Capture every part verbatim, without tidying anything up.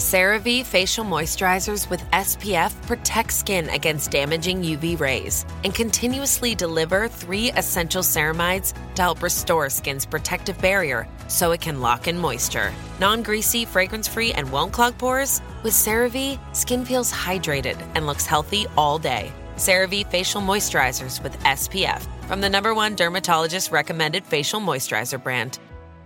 CeraVe Facial Moisturizers with S P F protect skin against damaging U V rays and continuously deliver three essential ceramides to help restore skin's protective barrier so it can lock in moisture. Non-greasy, fragrance-free, and won't clog pores? With CeraVe, skin feels hydrated and looks healthy all day. CeraVe Facial Moisturizers with S P F from the number one dermatologist-recommended facial moisturizer brand.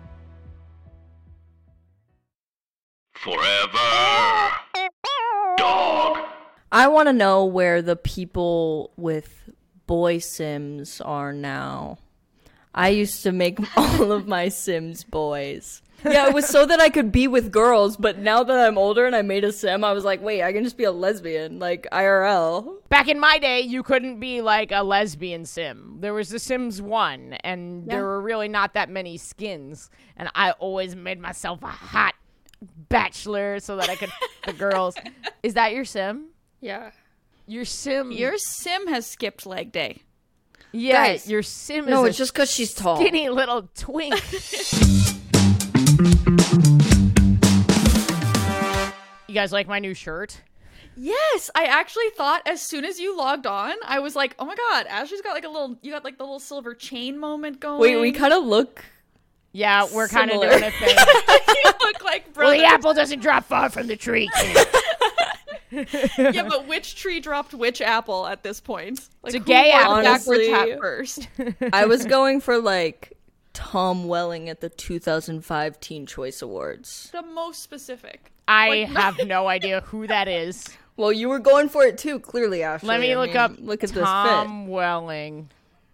Forever. Dog. I want to know where the people with boy Sims are now. I used to make all of my Sims boys. Yeah, it was so that I could be with girls, but now that I'm older and I made a Sim, I was like, wait, I can just be a lesbian, like I R L. Back in my day, you couldn't be like a lesbian Sim. There was the Sims one, and yeah. there were really not that many skins, and I always made myself a hot bachelor so that I could the girls. Is that your Sim? Yeah. Your Sim Your Sim has skipped leg day. Yeah, Guys, your Sim is no, a it's just because she's tall. skinny little twink. You guys like my new shirt? Yes, I actually thought as soon as you logged on, I was like, oh my god, Ashley's got like a little, you got like the little silver chain moment going. Wait, we kind of look Yeah, we're kind of Similar. doing a thing. You look like Well, brothers. the apple doesn't drop far from the tree. Yeah, but which tree dropped which apple at this point? Like, It's a who gay walked apple. backwards Honestly, hat first. I was going for like Tom Welling at the two thousand five Teen Choice Awards. The most specific. I Like, have no idea who that is. Well, you were going for it too, clearly, Ashley. Let me I look mean, up Look at this fit. Tom Welling.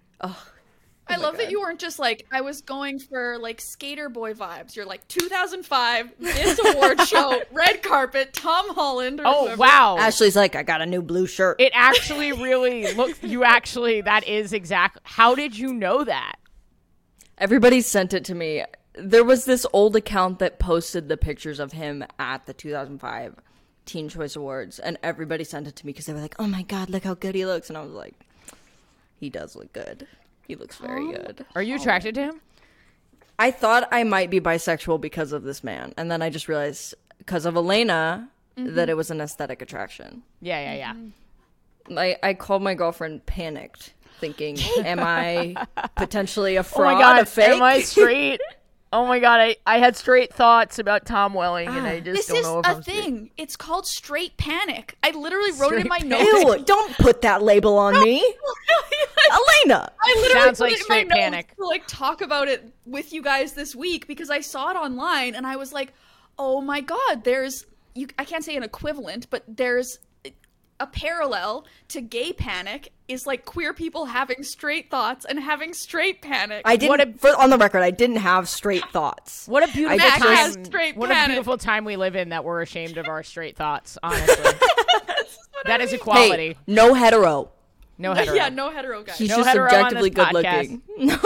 I love that God. you weren't just like, I was going for like skater boy vibes. You're like two thousand five, this award show, red carpet, Tom Holland. Or Oh, whoever. wow. Ashley's like, I got a new blue shirt. It actually really looks, you actually, that is exact. How did you know that? Everybody sent it to me. There was this old account that posted the pictures of him at the two thousand five Teen Choice Awards, and everybody sent it to me because they were like, oh my god, look how good he looks. And I was like, he does look good. He looks very good. Are you attracted to him? I thought I might be bisexual because of this man, and then I just realized, because of Elena, Mm-hmm. that it was an aesthetic attraction. Yeah, yeah, yeah. Mm-hmm. I, I called my girlfriend panicked, thinking, am I potentially a Oh fraud, my god, a fake? am I straight? Oh my god, I, I had straight thoughts about Tom Welling, and I just This don't is know if a I'm straight. thing. It's called straight panic. I literally wrote it in my Straight notes. Ew, don't put that label on me. Elena. I literally Sounds put like it in straight my notes panic. to like talk about it with you guys this week because I saw it online and I was like, oh my god, there's you. I can't say an equivalent, but there's a parallel to gay panic is like queer people having straight thoughts and having straight panic. I didn't, What a- for, on the record, I didn't have straight thoughts. What a beautiful I Mac has time! straight What a panic. beautiful time we live in that we're ashamed of our straight thoughts. Honestly, that is Hey, equality. no hetero. No hetero. Yeah, no hetero guys. He's No just hetero on objectively this good looking.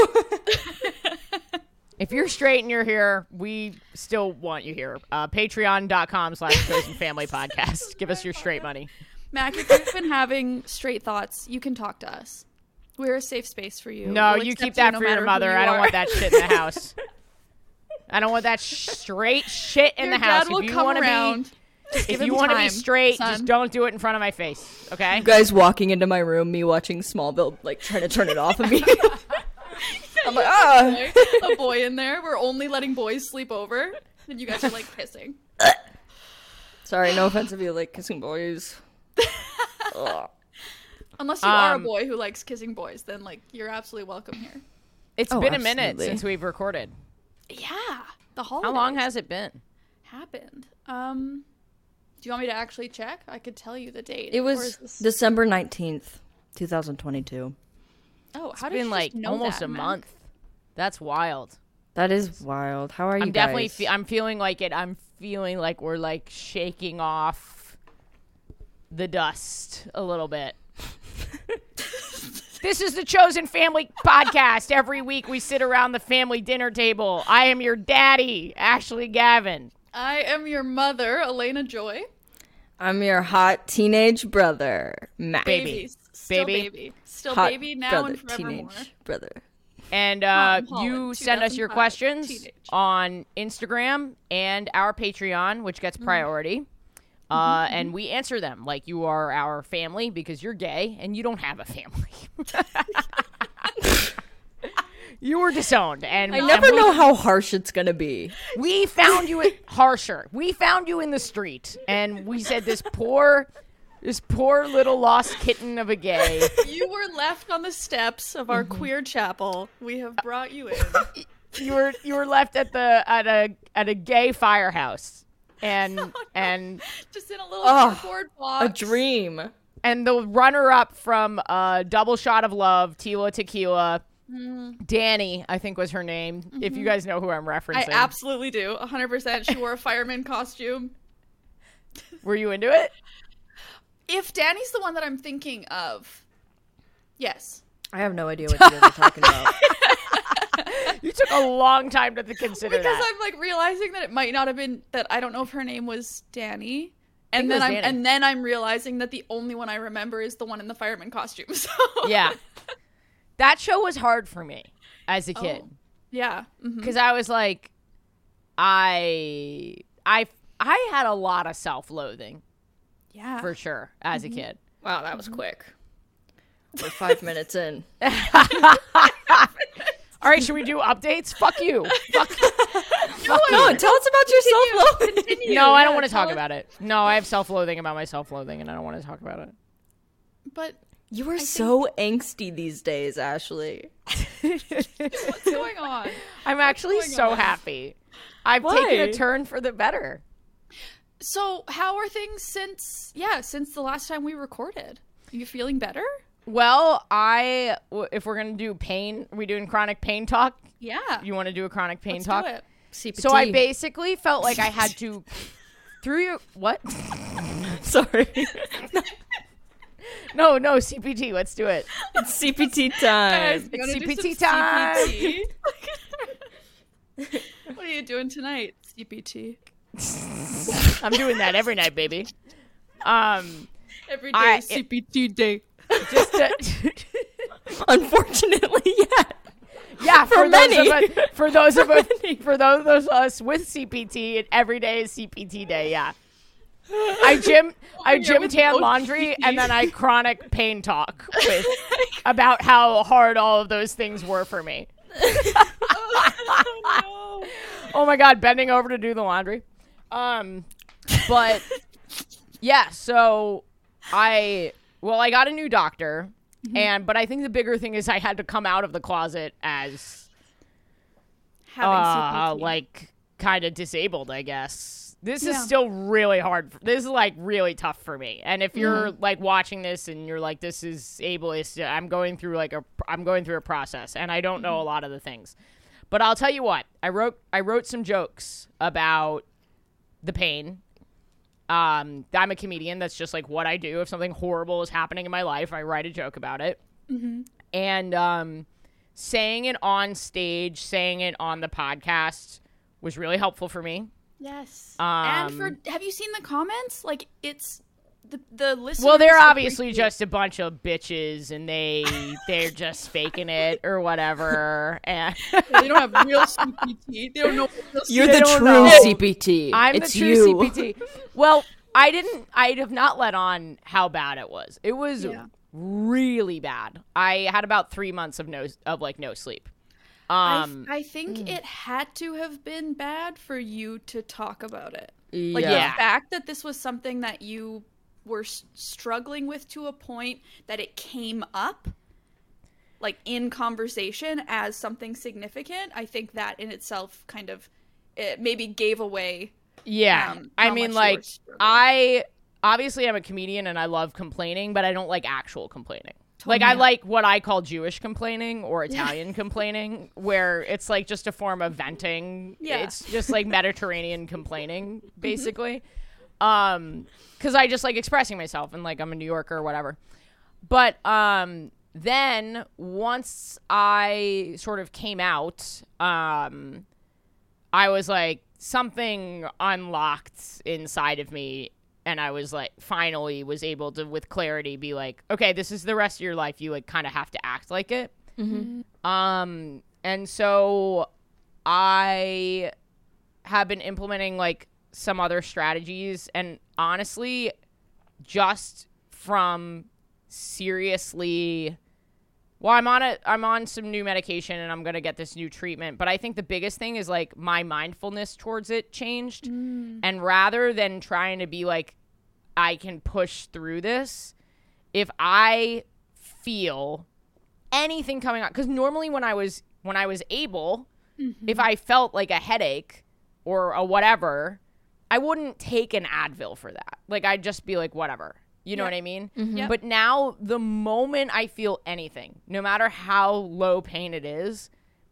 If you're straight and you're here, we still want you here. Uh, Patreon.com slash Chosen Family Podcast. Give us your straight money. Mac, if you've been having straight thoughts, you can talk to us. We're a safe space for you. No, We'll you accept keep that no for your matter who mother. you I don't are. want that shit in the house. I don't want that sh- straight shit in Your the house. dad will if you come want to around. be, Just if give you him want to be time, straight, son. just don't do it in front of my face. Okay? You guys walking into my room, me watching Smallville, like trying to turn it off of me. I'm like, ah. a boy in there. We're only letting boys sleep over. And you guys are like pissing. Sorry, no offense if you like kissing boys. Ugh. Unless you are a Um, boy who likes kissing boys, then like you're absolutely welcome here. It's Oh, been a minute absolutely. since we've recorded. Yeah, the holidays How long has it been? happened? Um, do you want me to actually check? I could tell you the date. It Or was is this- December nineteenth, twenty twenty-two. Oh, It's how did been you like just know almost that, a Mac? month. That's wild. That is wild. How are you I'm definitely. guys? Fe- I'm feeling like it. I'm feeling like we're like shaking off the dust a little bit. This is the Chosen Family Podcast. Every week we sit around the family dinner table. I am your daddy, Ashley Gavin. I am your mother, Elena Joy. I'm your hot teenage brother, Matt. Baby. Baby, still Baby. baby, still Hot baby now brother, and forevermore. teenage brother. And uh, Tom you Holland, send us your two thousand five, questions teenage. on Instagram and our Patreon, which gets priority. Uh, mm-hmm. And we answer them like you are our family because you're gay and you don't have a family. You were disowned, and I never know how harsh it's gonna be. We found you at harsher. We found you in the street, and we said this poor, this poor little lost kitten of a gay. You were left on the steps of our queer chapel. We have brought you in. You were you were left at the at a at a gay firehouse, and oh, no. and just in a little oh, cardboard box. A dream. And the runner-up from uh, Double Shot of Love, Tila Tequila. Mm. Danny, I think was her name. Mm-hmm. If you guys know who I'm referencing. I absolutely do. one hundred percent. She wore a fireman costume. Were you into it? If Danny's the one that I'm thinking of, yes. I have no idea what you guys are talking about. You took a long time to consider because that. I'm like realizing that it might not have been that. I don't know if her name was Danny. And then I'm Danny. and then I'm realizing that the only one I remember is the one in the fireman costume. So yeah. That show was hard for me as a kid. Oh, yeah. Because Mm-hmm. I was like, I, I, I had a lot of self-loathing. Yeah. For sure, as mm-hmm. a kid. Wow, that was quick. We're five minutes in. All right, should we do updates? Fuck you. Fuck, fuck No, you. tell us about your self-loathing. No, I don't Yeah, want to talk tell about it. No, I have self-loathing about my self-loathing, and I don't want to talk about it. But You are so angsty these days, Ashley. what's going on? I'm actually going so on? happy. I've Why? taken a turn for the better. So, how are things since yeah, since the last time we recorded? Are you feeling better? Well, I, w- if we're going to do pain, are we doing chronic pain talk? Yeah. You want to do a chronic pain Let's talk? do it. C P T. So I basically felt like I had to, through your, what? Sorry. No, no, C P T, let's do it. It's C P T time. Guys, It's you wanna C do P T some time. C P T? What are you doing tonight, C P T? I'm doing that every night, baby. Um, Every day, I- C P T day. just to, Unfortunately, yeah. yeah, for, For those many. of us, for those of For us, many. for those of us with C P T, it, every day is C P T day. Yeah. I gym, I yeah, gym with tan no laundry, C P T. and then I chronic pain talk with about how hard all of those things were for me. Oh, no. Oh my god, bending over to do the laundry. Um, but yeah, so I well, I got a new doctor, Mm-hmm. and but I think the bigger thing is I had to come out of the closet as Having uh, C P T. like kind of disabled, I guess. This is Yeah. still really hard. For, this is like really tough for me. And if you're Mm-hmm. like watching this and you're like, this is ableist, I'm going through like a, I'm going through a process, and I don't know a lot of the things. But I'll tell you what, I wrote, I wrote some jokes about the pain. Um, I'm a comedian. That's just like what I do. If something horrible is happening in my life, I write a joke about it. Mm-hmm. And um, saying it on stage, saying it on the podcast was really helpful for me. Yes. Um, and for have you seen the comments? Like it's the the listeners. Well, they're obviously appreciate- just a bunch of bitches, and they they're just faking it or whatever. And they don't have real C P T. They don't know. What real You're They the don't true know. C P T. I'm it's the true you. C P T. Well, I didn't. I have not let on how bad it was. It was Yeah. really bad. I had about three months of no of like no sleep. I, Um, I think it had to have been bad for you to talk about it. Yeah. Like Yeah. the fact that this was something that you were s- struggling with to a point that it came up, like in conversation as something significant. I think that in itself kind of it maybe gave away. yeah. um, I how mean, much you like were struggling. I obviously I'm a comedian and I love complaining, but I don't like actual complaining. Like I Yeah. like what I call Jewish complaining or Italian complaining, where it's like just a form of venting. Yeah. It's just like Mediterranean complaining, basically. Um, because I just like expressing myself and like I'm a New Yorker or whatever. But um, then once I sort of came out, um, I was like something unlocked inside of me. And I was like, finally was able to, with clarity, be like, okay, this is the rest of your life. You like kind of have to act like it. Mm-hmm. Um, and so I have been implementing like some other strategies, and honestly, just from seriously, well, I'm on a, I'm on some new medication, and I'm gonna get this new treatment. But I think the biggest thing is like my mindfulness towards it changed, mm. and rather than trying to be like, I can push through this, if I feel anything coming on, because normally when I was when I was able, mm-hmm. if I felt like a headache or a whatever, I wouldn't take an Advil for that. Like, I'd just be like, whatever. You know yeah. what I mean? Mm-hmm. Yep. But now, the moment I feel anything, no matter how low pain it is,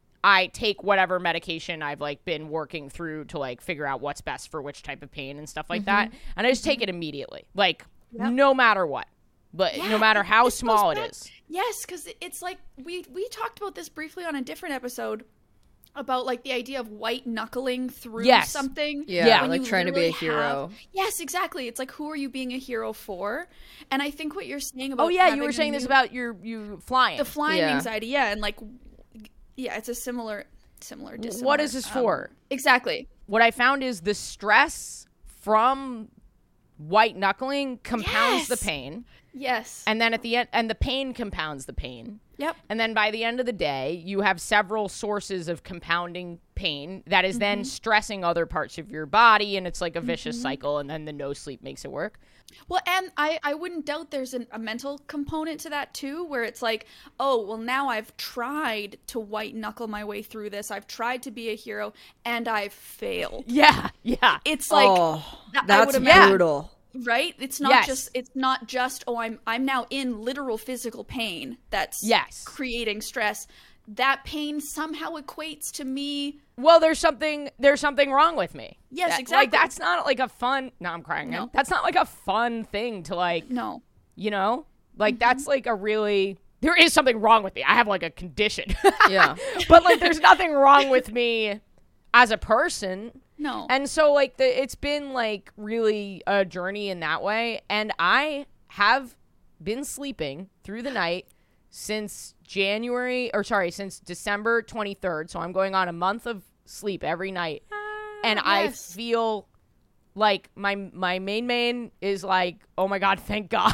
I take whatever medication I've, like, been working through to, like, figure out what's best for which type of pain and stuff like mm-hmm. that. And I just mm-hmm. take it immediately. Like, yep. no matter what. But yeah, no matter how small it is. Yes, because it's like, we, we talked about this briefly on a different episode, about like the idea of white knuckling through yes. something. Yeah, yeah. Like trying to be a hero. Have, yes, exactly. It's like, who are you being a hero for? And I think what you're saying about oh yeah, you were saying this about your you flying, the flying yeah. anxiety. Yeah, and like yeah, it's a similar similar. Dissimilar, what is this um, for? Exactly. What I found is the stress from white knuckling compounds yes. the pain. Yes. And then at the end, and the pain compounds the pain. Yep. And then by the end of the day, you have several sources of compounding pain that is mm-hmm. then stressing other parts of your body, and it's like a vicious mm-hmm. cycle, and then the no sleep makes it work. Well, and I, I wouldn't doubt there's an, a mental component to that too, where it's like, oh, well, now I've tried to white knuckle my way through this. I've tried to be a hero, and I've failed. Yeah, yeah. It's like, oh, that's brutal. Right? It's not yes. just it's not just oh I'm I'm now in literal physical pain that's yes. creating stress. That pain somehow equates to me. Well, there's something there's something wrong with me. Yes, that, exactly. Like that's not like a fun. No, I'm crying. No. That's not like a fun thing to like. No. You know, like mm-hmm. that's like a really. There is something wrong with me. I have like a condition. Yeah. But like, there's nothing wrong with me as a person. No. And so, like, the, it's been, like, really a journey in that way. And I have been sleeping through the night since January, or sorry, since December twenty-third. So I'm going on a month of sleep every night. Uh, and yes. I feel like my my main main is like, oh, my God, thank God.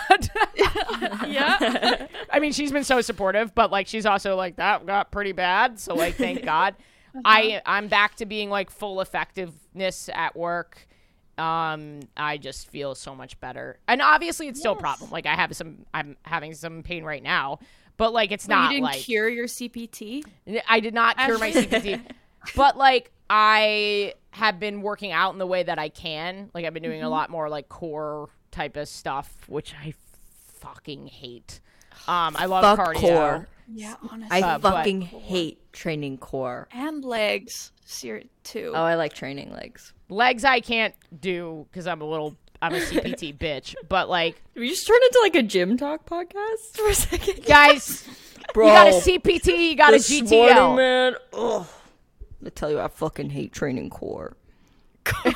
Yeah. I mean, she's been so supportive, but, like, she's also like, that got pretty bad. So, like, thank God. Uh-huh. I, I'm back to being, like, full effectiveness at work. Um, I just feel so much better. And obviously it's yes. still a problem. Like, I have some, I'm having some pain right now. But, like, it's well, not, you didn't like... cure your C P T? I did not cure my C P T. But, like, I have been working out in the way that I can. Like, I've been doing mm-hmm. a lot more, like, core type of stuff, which I fucking hate. Um, I love Fuck cardio. Core. Yeah, honestly. I uh, fucking but, hate training core. And legs, too. Oh, I like training legs. Legs I can't do because I'm a little, I'm a C P T bitch. But, like... Did we just turn into, like, a gym talk podcast for a second? Guys, bro, you got a C P T, you got a G T L. Morning, man, ugh. I tell you, I fucking hate training core. You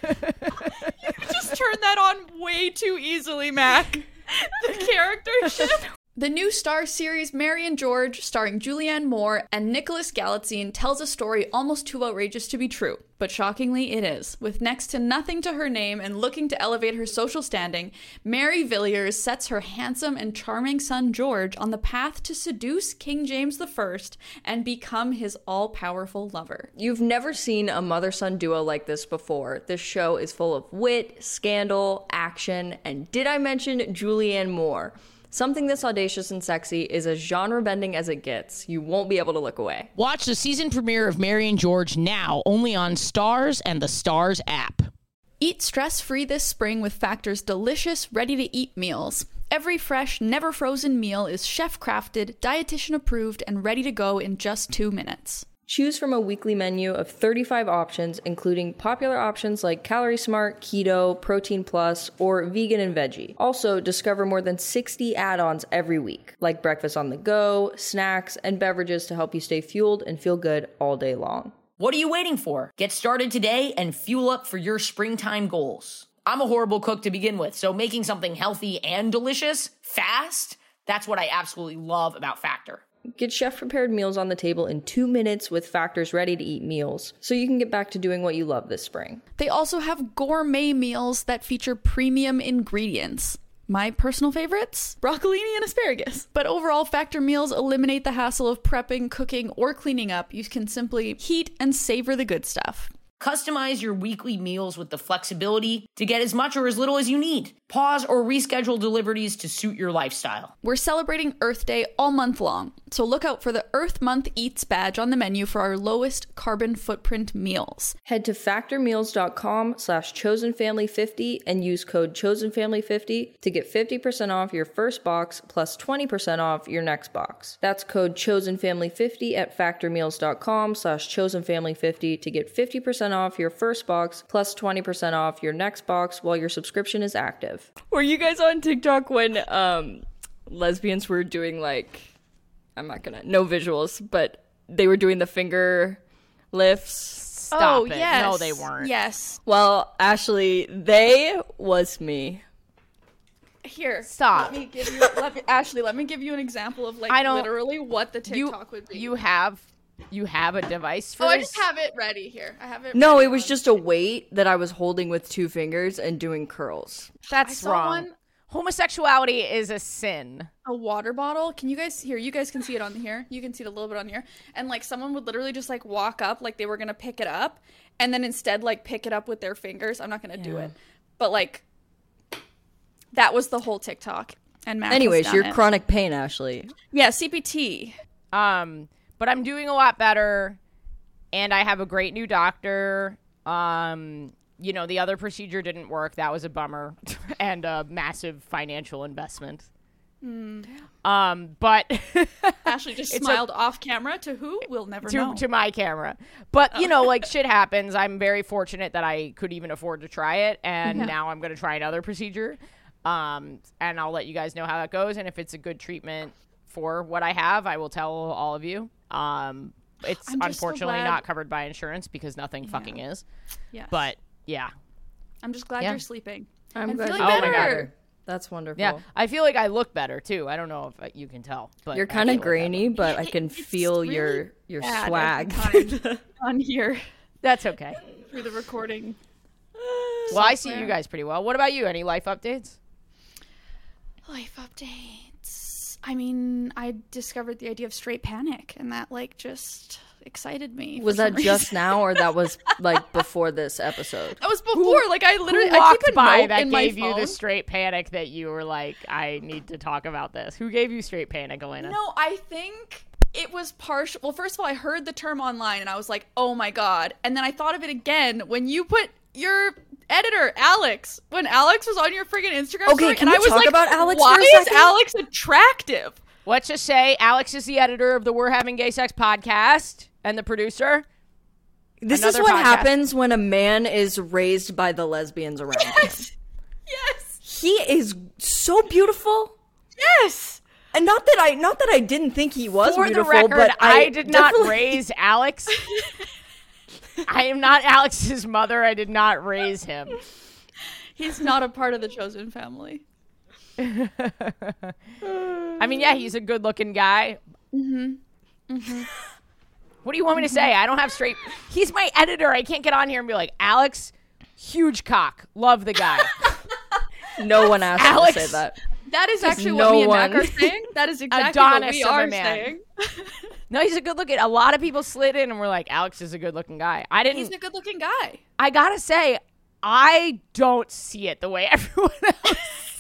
just turned that on way too easily, Mac. The character shift. The new Starz series Mary and George, starring Julianne Moore and Nicholas Galitzine, tells a story almost too outrageous to be true. But shockingly, it is. With next to nothing to her name and looking to elevate her social standing, Mary Villiers sets her handsome and charming son George on the path to seduce King James the First and become his all-powerful lover. You've never seen a mother-son duo like this before. This show is full of wit, scandal, action, and did I mention Julianne Moore? Something this audacious and sexy is as genre-bending as it gets. You won't be able to look away. Watch the season premiere of Mary and George now, only on Starz and the Starz app. Eat stress-free this spring with Factor's delicious, ready-to-eat meals. Every fresh, never-frozen meal is chef-crafted, dietitian-approved, and ready to go in just two minutes. Choose from a weekly menu of thirty-five options, including popular options like Calorie Smart, Keto, Protein Plus, or Vegan and Veggie. Also, discover more than sixty add-ons every week, like breakfast on the go, snacks, and beverages to help you stay fueled and feel good all day long. What are you waiting for? Get started today and fuel up for your springtime goals. I'm a horrible cook to begin with, so making something healthy and delicious, fast, that's what I absolutely love about Factor. Get chef-prepared meals on the table in two minutes with Factor's ready-to-eat meals, so you can get back to doing what you love this spring. They also have gourmet meals that feature premium ingredients. My personal favorites? Broccolini and asparagus. But overall, Factor meals eliminate the hassle of prepping, cooking, or cleaning up. You can simply heat and savor the good stuff. Customize your weekly meals with the flexibility to get as much or as little as you need. Pause or reschedule deliveries to suit your lifestyle. We're celebrating Earth Day all month long, so look out for the Earth Month Eats badge on the menu for our lowest carbon footprint meals. Head to factormeals.com slash chosenfamily50 and use code chosenfamily50 to get fifty percent off your first box plus twenty percent off your next box. That's code chosenfamily50 at factormeals.com slash chosenfamily50 to get fifty percent off your first box plus twenty percent off your next box while your subscription is active. Were you guys on TikTok when um lesbians were doing, like, I'm not gonna, no visuals, but they were doing the finger lifts? Stop oh, it. yes. No, they weren't. Yes. Well, Ashley, they was me. Here. Stop. Let me give you, let me, Ashley, let me give you an example of, like, I don't- literally what the You, TikTok would be. you have you have a device for oh, I this? just have it ready here. I have it No, ready it was on- just a weight that I was holding with two fingers and doing curls. That's I saw wrong. one- Homosexuality is a sin. a water bottle. Can you guys hear? You guys can see it on here. You can see it a little bit on here. And like someone would literally just like walk up like they were gonna pick it up, and then instead like pick it up with their fingers. I'm not gonna do it, but like that was the whole TikTok. And Matt has Anyways, done your it. chronic pain, Ashley. yeah C P T. Um, but I'm doing a lot better, and I have a great new doctor. Um, you know, the other procedure didn't work. That was a bummer and a massive financial investment. Mm. Um, but Ashley just It's a- smiled off camera to who? We'll never to, know. to my camera. But, you know, like shit happens. I'm very fortunate that I could even afford to try it. And Yeah. now I'm going to try another procedure. Um, and I'll let you guys know how that goes. And if it's a good treatment for what I have, I will tell all of you. Um, it's I'm just so unfortunately glad- not covered by insurance because nothing fucking is. Yes. But yeah. I'm just glad Yeah. you're sleeping. I'm and glad feeling you- Oh my better. God. That's wonderful. Yeah. I feel like I look better too. I don't know if uh, you can tell, but You're I kind of feel like I grainy, look- but I can It's feel really your your bad swag. every time on here That's okay. through the recording. Well, I see you guys pretty well. What about you? Any life updates? Life updates. I mean, I discovered the idea of straight panic, and that like just excited me. Was for that some just reason. now, or that was like before this episode? That was before. like I literally Who I walked keep a by note that in my gave you phone. the straight panic that you were like, I need to talk about this? Who gave you straight panic, Elena? No, I think it was partial. Well, first of all, I heard the term online, and I was like, oh my god. And then I thought of it again when you put your editor, Alex, when Alex was on your friggin' Instagram Okay, story, can and we I was talk like, about Alex why for a is second? Alex attractive? Let's just say Alex is the editor of the We're Having Gay Sex podcast and the producer. This is Another what podcast. happens when a man is raised by the lesbians around him. Yes. Yes. He is so beautiful. Yes. And not that I not that I didn't think he was For the beautiful, record, but I, I, did not definitely- raise Alex. I am not Alex's mother. I did not raise him. He's not a part of the chosen family. I mean, yeah, he's a good-looking guy. Mm-hmm. Mm-hmm. What do you want me to say? I don't have straight... He's my editor. I can't get on here and be like, Alex, huge cock. Love the guy. No one asked Alex- me to say that. That is actually no what me and one- Mac are saying. That is exactly Adonis what we of a are man. saying. No, he's a good-looking... A lot of people slid in and were like, Alex is a good-looking guy. I didn't... He's a good-looking guy. I gotta say, I don't see it the way everyone else.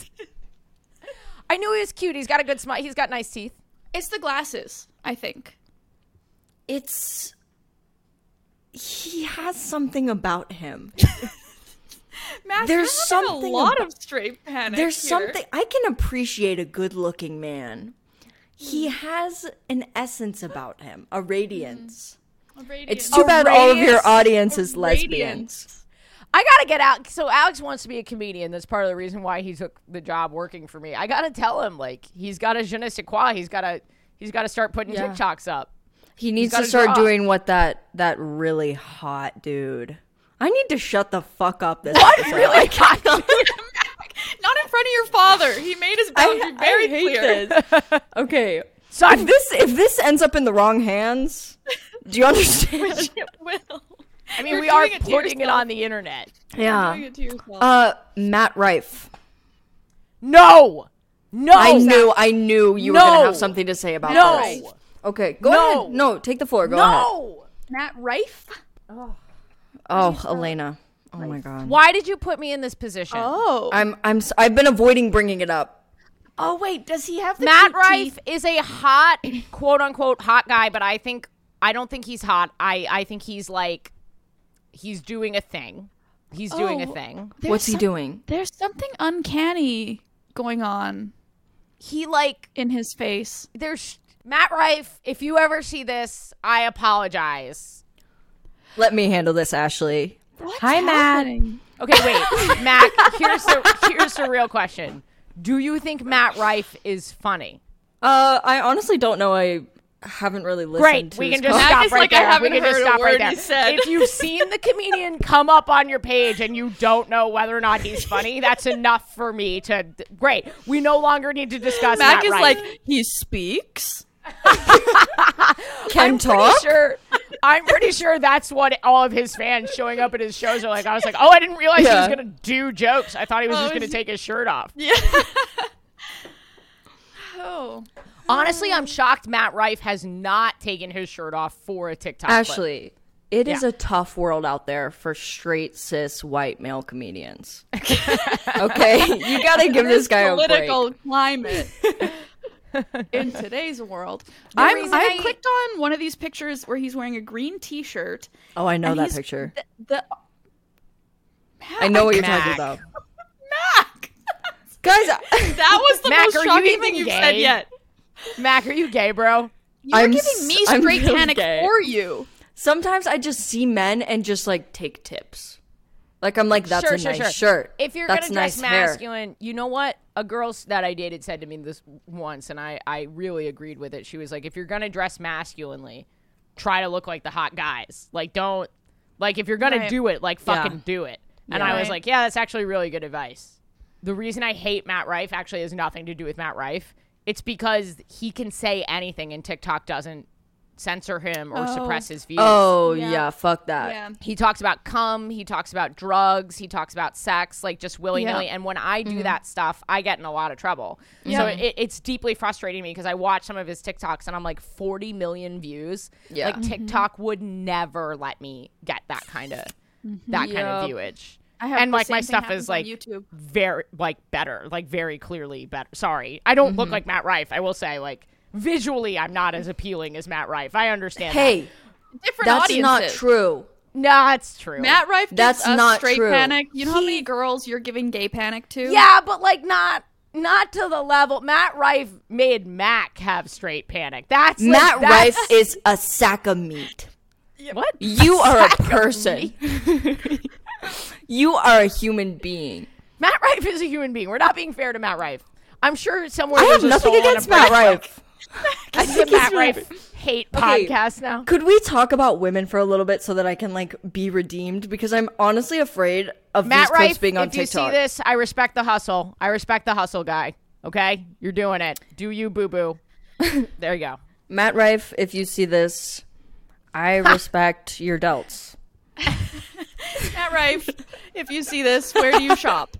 I knew he was cute. He's got a good smile. He's got nice teeth. It's the glasses, I think. It's he has something about him. Mac, There's you're having something a lot about- of straight panic. There's here. something I can appreciate a good-looking man. He has an essence about him, a radiance. A radiance. It's too A bad all of your radiance- audience is a lesbians. radiance. I gotta get out. So Alex wants to be a comedian. That's part of the reason why he took the job working for me. I gotta tell him, like, he's got a je ne sais quoi. He's gotta, he's gotta start putting Yeah. TikToks up. He needs gotta to start draw. doing what that that really hot dude. I need to shut the fuck up this episode. Really? I Not in front of your father. He made his boundary I, very I hate clear. this. Okay, Son, If this if this ends up in the wrong hands, do you understand? It will. I mean, You're we are doing it to putting it yourself. on the internet. Yeah. Doing it to yourself. Uh, Matt Rife. No, no, I knew, I knew you were No. gonna have something to say about no, this. Okay, go No. ahead. No, take the floor. Go ahead. no. Matt Rife? Oh, Elena. Oh my god. Why did you put me in this position? Oh. I'm I'm s- I've been avoiding bringing it up. Oh, wait. Does he have the Matt cute Rife teeth? is a hot, quote unquote, hot guy, but I think I don't think he's hot. I I think he's like he's doing a thing. He's doing a Oh. thing. There's What's he some- doing? There's something uncanny going on He like in his face. there's Matt Rife. If you ever see this, I apologize. Let me handle this, Ashley. What's Hi, Matt. happening? Okay, wait, Mac. Here's the here's the real question. Do you think Matt Rife is funny? Uh, I honestly don't know. I haven't really listened Great, to we his can just com- stop is right like, I there. haven't we can just heard a stop right word there. he said. If you've seen the comedian come up on your page and you don't know whether or not he's funny, that's enough for me to. Great, we no longer need to discuss Mac Matt is Rife. like, he speaks? Can I'm talk. pretty sure. I'm pretty sure that's what all of his fans showing up at his shows are like. I was like, oh, I didn't realize Yeah. he was gonna do jokes. I thought he was Oh, just gonna is- take his shirt off. Yeah. Oh. Honestly, I'm shocked Matt Rife has not taken his shirt off for a TikTok clip. Ashley, it is Yeah. a tough world out there for straight cis white male comedians. Okay, you gotta give this guy a break. Political climate in today's world. I'm, reason I I- clicked on one of these pictures where he's wearing a green T-shirt. Oh, I know and that he's- picture. The, the I know what you're Mac. talking about, Mac. guys. I- That was the Mac, most are you shocking even thing you've gay? said yet. Mac, are you gay, bro? You're I'm giving s- me I'm straight really panic gay. for you. Sometimes I just see men and just like take tips. Like I'm like, that's sure, a sure, nice sure. shirt. If you're that's gonna dress nice hair. masculine, you know what? A girl s- that I dated said to me this once, and I I really agreed with it. She was like, if you're gonna dress masculinely, try to look like the hot guys. Like don't like if you're gonna Right. do it, like fucking Yeah. do it. And Yeah. I was Right. like, yeah, that's actually really good advice. The reason I hate Matt Rife actually has nothing to do with Matt Rife. It's because he can say anything and TikTok doesn't censor him or Oh. suppress his views. Oh Yeah. yeah. fuck that. Yeah. He talks about cum, he talks about drugs, he talks about sex, like just willy nilly. Yeah. And when I do Mm-hmm. that stuff, I get in a lot of trouble. So Yeah. it, it's deeply frustrating me because I watch some of his TikToks and I'm like forty million views. Yeah. Like TikTok would never let me get that kind of that kind of Yep. viewage. I have And the like my same thing stuff happens is on like YouTube. very like better, like very clearly better. Sorry, I don't Mm-hmm. look like Matt Rife. I will say, like visually, I'm not as appealing as Matt Rife. I understand. Hey, Different that's audiences. not true. that. Nah, it's true. Matt Rife gives That's us not straight true. panic. You know how many girls you're giving gay panic to? Yeah, but like not not to the level. Matt Rife made Mac have straight panic. That's like, Matt that's, Rife is a sack of meat. what? You are a person. You are a human being. Matt Rife is a human being. We're not being fair to Matt Rife. I'm sure somewhere I there's have a nothing soul on a against Matt break- Rife. This is a Matt Rife hate Okay. podcast now. Could we talk about women for a little bit so that I can like be redeemed? Because I'm honestly afraid of Matt these clips Rife, being on if you TikTok. see this, I respect the hustle. I respect the hustle guy. Okay? You're doing it. Do you, boo boo. There you go. Matt Rife, if you see this, I respect your delts. Matt Rife, if you see this, where do you shop?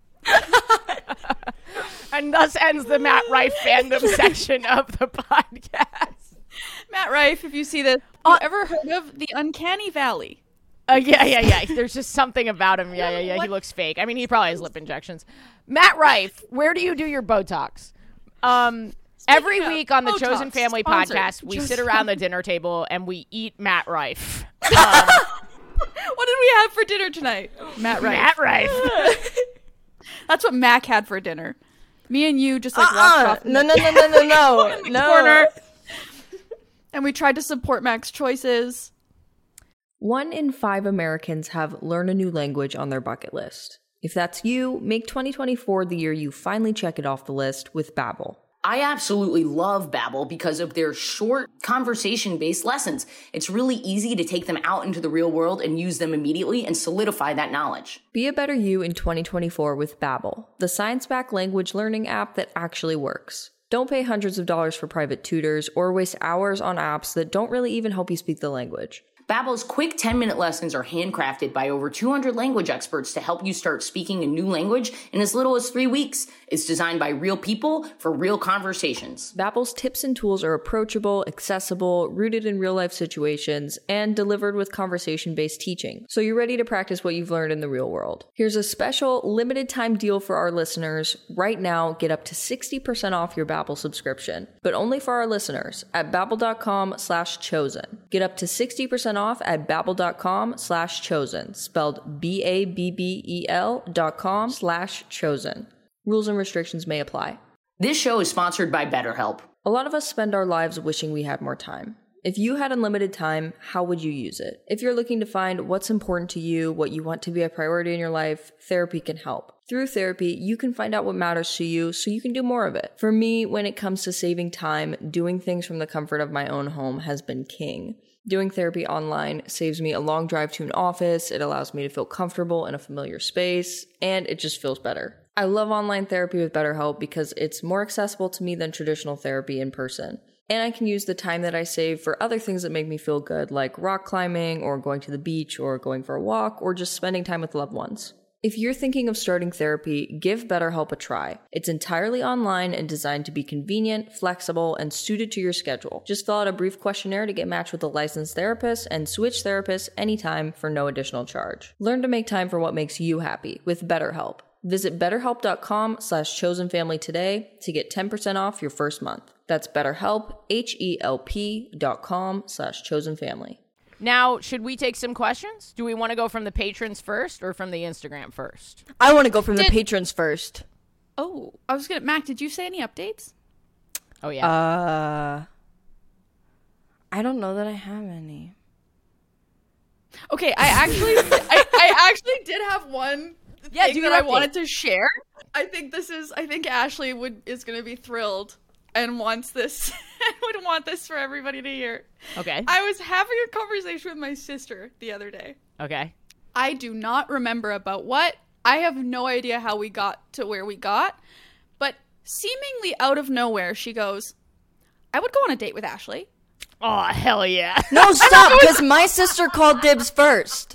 And thus ends the Matt Rife fandom section of the podcast. Matt Rife, if you see this, have you ever heard of the Uncanny Valley? Uh, yeah, yeah, yeah. There's just something about him. Yeah, yeah, yeah. He What? looks fake. I mean, he probably has lip injections. Matt Rife, where do you do your Botox? Um, every of week on the Botox, Chosen Family sponsored. podcast, we Chosen sit around the dinner table and we eat Matt Rife. What did we have for dinner tonight? Matt Rife. Matt Rife. That's what Mac had for dinner. Me and you just like walked Uh-uh. off in No, the no, no, no, no, no. no. corner. And we tried to support Mac's choices. One in five Americans have learn a new language on their bucket list. If that's you, make twenty twenty-four the year you finally check it off the list with Babbel. I absolutely love Babbel because of their short conversation-based lessons. It's really easy to take them out into the real world and use them immediately and solidify that knowledge. Be a better you in twenty twenty-four with Babbel, the science-backed language learning app that actually works. Don't pay hundreds of dollars for private tutors or waste hours on apps that don't really even help you speak the language. Babbel's quick ten-minute lessons are handcrafted by over two hundred language experts to help you start speaking a new language in as little as three weeks. It's designed by real people for real conversations. Babbel's tips and tools are approachable, accessible, rooted in real-life situations, and delivered with conversation-based teaching, so you're ready to practice what you've learned in the real world. Here's a special limited-time deal for our listeners. Right now, get up to sixty percent off your Babbel subscription, but only for our listeners at babbel.com slash chosen. Get up to sixty percent off at babbel.com slash chosen, spelled B A B B E L dot com slash chosen. Rules and restrictions may apply. This show is sponsored by BetterHelp. A lot of us spend our lives wishing we had more time. If you had unlimited time, how would you use it? If you're looking to find what's important to you, what you want to be a priority in your life, therapy can help. Through therapy, you can find out what matters to you so you can do more of it. For me, when it comes to saving time, doing things from the comfort of my own home has been king. Doing therapy online saves me a long drive to an office, it allows me to feel comfortable in a familiar space, and it just feels better. I love online therapy with BetterHelp because it's more accessible to me than traditional therapy in person. And I can use the time that I save for other things that make me feel good, like rock climbing, or going to the beach, or going for a walk, or just spending time with loved ones. If you're thinking of starting therapy, give BetterHelp a try. It's entirely online and designed to be convenient, flexible, and suited to your schedule. Just fill out a brief questionnaire to get matched with a licensed therapist and switch therapists anytime for no additional charge. Learn to make time for what makes you happy with BetterHelp. Visit betterhelp.com slash chosenfamily today to get ten percent off your first month. That's BetterHelp, H-E-L-P dot com slash chosenfamily. Now, should we take some questions? Do we want to go from the patrons first or from the Instagram first? I want to go from Did- the patrons first. Oh, I was gonna. Mac, did you say any updates? Oh, yeah. Uh, I don't know that I have any. Okay, I actually, I, I actually did have one Yeah, thing do that your I update. wanted to share. I think this is. I think Ashley would is gonna be thrilled and wants this. I would want this for everybody to hear. Okay. I was having a conversation with my sister the other day. Okay. I do not remember about what. I have no idea how we got to where we got, but seemingly out of nowhere, she goes, I would go on a date with Ashley. Oh, hell yeah. No, stop, because my sister called dibs first.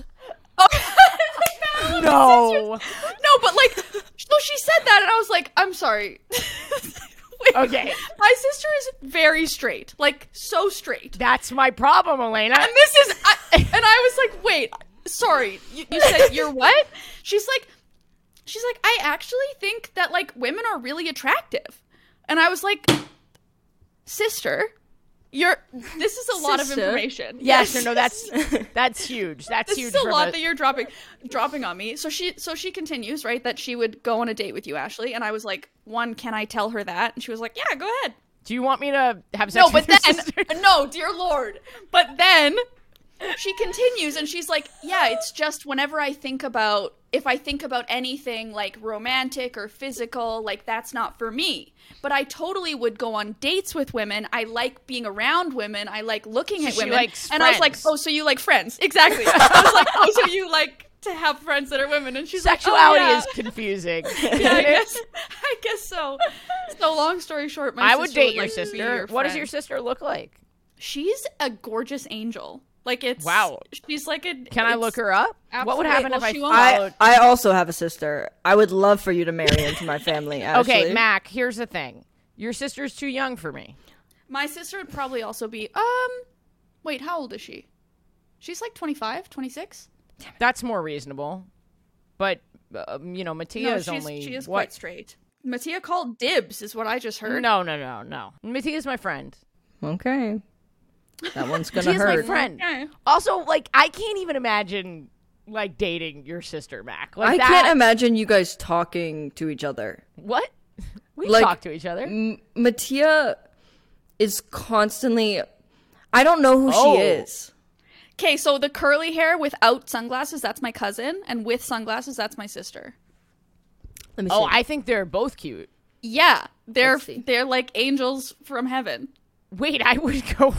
Oh, No. no, but like, so she said that, and I was like, I'm sorry. Wait, Okay. my sister is very straight, like so straight. That's my problem, Elena. And this is, I, and I was like, wait, sorry, you, you said you're what? She's like, she's like, I actually think that like women are really attractive. And I was like, sister, you're, this is a lot of Sister? information. Yes, no, no, that's that's huge. That's This huge. is a for lot the- that you're dropping dropping on me. So she so she continues, right, that she would go on a date with you, Ashley. And I was like, one, can I tell her that? And she was like, yeah, go ahead. Do you want me to have sex No, with but your then sister? no, dear Lord. But then she continues and she's like, yeah, it's just whenever I think about if I think about anything like romantic or physical, like that's not for me. But I totally would go on dates with women. I like being around women. I like looking So at she women. likes And I was like, friends. oh, so you like friends. Exactly. I was like, oh, so you like to have friends that are women. And she's Sexuality like, oh, yeah. is confusing. Yeah, I guess, I guess so. So long story short, my I sister would date would your like to be sister. your What does friend. your sister look like? She's a gorgeous angel. Like it's Wow. She's like a. Can I it's- look her up? What would absolutely- happen well, if I she won't. followed? I, I also have a sister. I would love for you to marry into my family, Ashley. Okay, Mac, here's the thing. Your sister's too young for me. My sister would probably also be. Um, wait, how old is she? She's like twenty-five, twenty-six. That's more reasonable. But, um, you know, Mattia No, is she's, only, she is what? quite straight. Mattia called dibs, is what I just heard. No, no, no, no. Mattia's my friend. Okay. That one's gonna Mattia's my hurt. friend. Okay. Also, like, I can't even imagine, like, dating your sister, Mac. Like I that, can't imagine you guys talking to each other. What? We Like, talk to each other. M- Mattia is constantly. I don't know who Oh. she is. Okay, so the curly hair without sunglasses, that's my cousin, and with sunglasses, that's my sister. Let me Oh, see. I think they're both cute. Yeah, they're Let's see. they're like angels from heaven. Wait, I would go.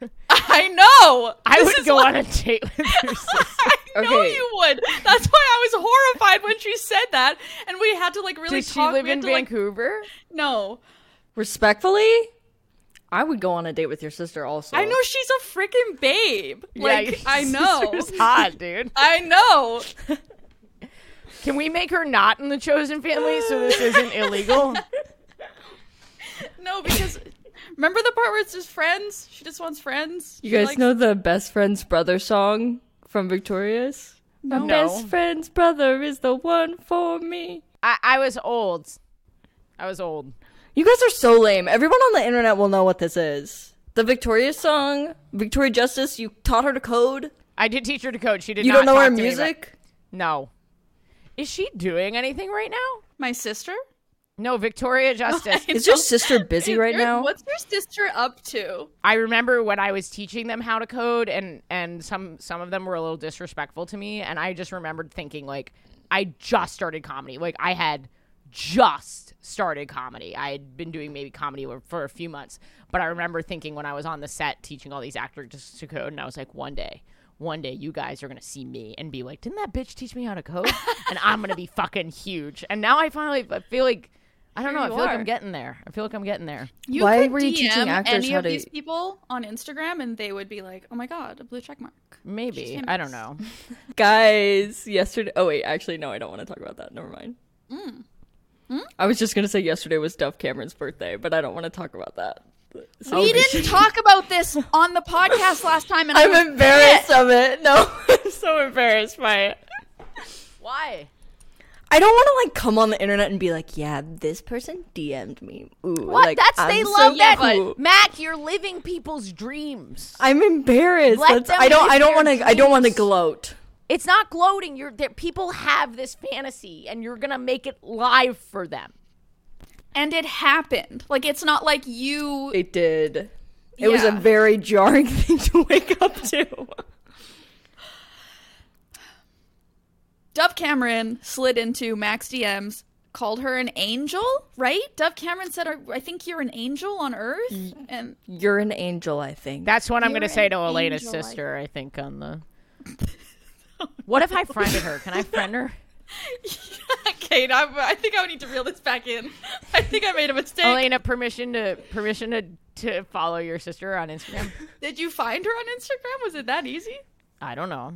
I know. I This would is go what- on a date with your sister. I know Okay. you would. That's why I was horrified when she said that, and we had to like really Does she talk. live we had in to, like- Vancouver? no, Respectfully, I would go on a date with your sister also. I know she's a freaking babe. Like, your I know. sister's hot, dude. I know. Can we make her not in the chosen family so this isn't illegal? No, because remember the part where it's just friends? She just wants friends. You She guys likes- know the best friend's brother song from Victorious? My No. best friend's brother is the one for me. I, I was old. I was old. You guys are so lame. Everyone on the internet will know what this is. The Victorious song, Victoria Justice, you taught her to code. I did teach her to code. She did You not don't know talk her to me about- music? No. Is she doing anything right now? My sister? No, Victoria Justice. Is your sister busy right Your- now? What's your sister up to? I remember when I was teaching them how to code, and and some some of them were a little disrespectful to me, and I just remembered thinking, like, I just started comedy. Like, I had just started comedy. I had been doing maybe comedy for a few months, but I remember thinking when I was on the set teaching all these actors to code, and I was like, one day, one day you guys are going to see me and be like, didn't that bitch teach me how to code? And I'm going to be fucking huge. And now I finally I feel like, I don't Here know, I you feel like are. I'm getting there. I feel like I'm getting there. You Why could were you D M teaching actors any how of to- these people on Instagram, and they would be like, "Oh my god, a blue check mark." Maybe. She's I don't famous. know. Guys, yesterday. Oh, wait, actually, no, I don't want to talk about that. Never mind. Mm. I was just going to say yesterday was Duff Cameron's birthday, but I don't want to talk about that. So We didn't talk about this on the podcast last time, and I I'm was embarrassed of it. No, I'm so embarrassed by it. Why? I don't want to like come on the internet and be like, yeah, this person D M'd me. Ooh, What? like, That's I'm they so love that. cool. Mac, you're living people's dreams. I'm embarrassed. Let That's, them I don't. live I don't their want to. I don't want to dreams. gloat. It's not gloating. You're there. People have this fantasy, and you're gonna make it live for them. and it happened. Like, it's not like you. It did. It was a Yeah. very jarring thing to wake up to. Dove Cameron slid into Max D Ms, called her an angel, right? Dove Cameron said, "I think you're an angel on Earth," and You're an angel, I think. That's what I'm You're gonna say to an Elena's angel, I- sister. I think on the. What if I friended her? Can I friend her? Kate, I, I think I need to reel this back in. I think I made a mistake. Elena, permission to permission to to follow your sister on Instagram. Did you find her on Instagram? Was it that easy? I don't know.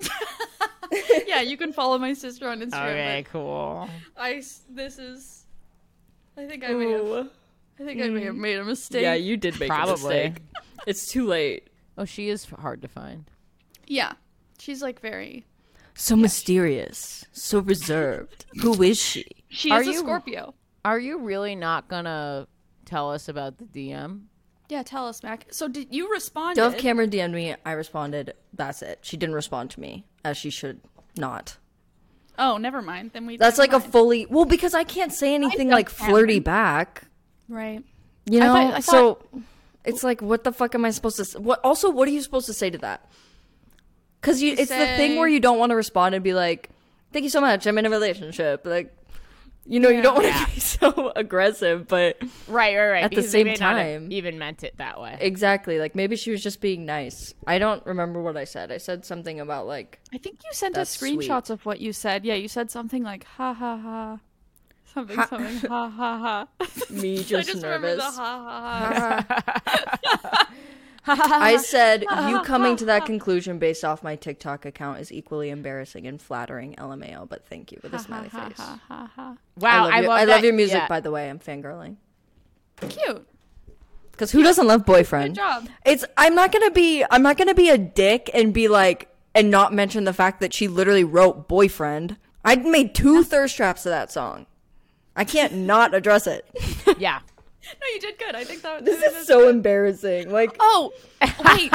Yeah, you can follow my sister on Instagram. Okay, cool. but I s- this is. I think I may have. I think I may have made a mistake. Yeah, you did make Probably. a mistake. It's too late. Oh, she is hard to find. Yeah, she's like very. So mysterious. So reserved. Who is she? She Are is a you- Scorpio. Are you really not gonna tell us about the D M? Yeah, tell us, Mac. So did you respond? Dove Cameron D M'd me. I responded. That's it. She didn't respond to me, as she should not. Oh, never mind. Then we. That's never like a mind. fully well because I can't say anything Dove like flirty Cameron. back. right. You I know, thought- I so it's like, what the fuck am I supposed to? s- What also, what are you supposed to say to that? Because you, To it's the thing say- where you don't want to respond and be like, "Thank you so much. I'm in a relationship." Like, you know, you don't want to Yeah. be so aggressive, but Right, right, right. At the because same they may not have time- even meant it that way. exactly. Like maybe she was just being nice. I don't remember what I said. I said something about like, I think you sent That's us screenshots of what you said. Yeah, you said something like ha ha ha. Something, something, ha ha ha. me I just, just remember the nervous. ha ha ha. I said, you coming to that conclusion based off my TikTok account is equally embarrassing and flattering, L M A O, but thank you with a smiley Ha face. ha ha ha. Wow, I love, your, I that- love your music, yeah. by the way. I'm fangirling. Cute. Because who doesn't love Boyfriend? Good job. It's, I'm not gonna be, I'm not gonna be a dick and be like, and not mention the fact that she literally wrote Boyfriend. I made two thirst traps to that song. I can't not address it. Yeah. No, you did good. I think that This is so embarrassing. Like, Oh, wait. Okay.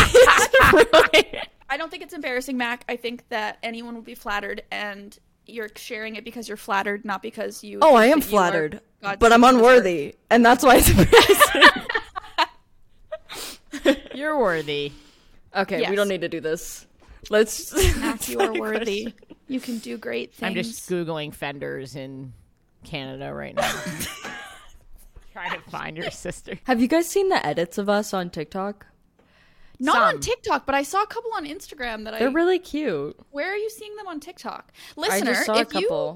I I don't think it's embarrassing, Mac. I think that anyone would be flattered, and you're sharing it because you're flattered, not because you. oh, think I am that you are flattered, God's but I'm sister. unworthy, and that's why it's embarrassing. You're worthy. Okay, Yes. we don't need to do this. Let's. Mac, you are worthy. You can do great things. I'm just Googling fenders in Canada right now. Trying to find your sister. Have you guys seen the edits of us on TikTok? not Some. on TikTok, but I saw a couple on Instagram that They're I. really cute. Where are you seeing them on TikTok, I listener? just saw a if you couple.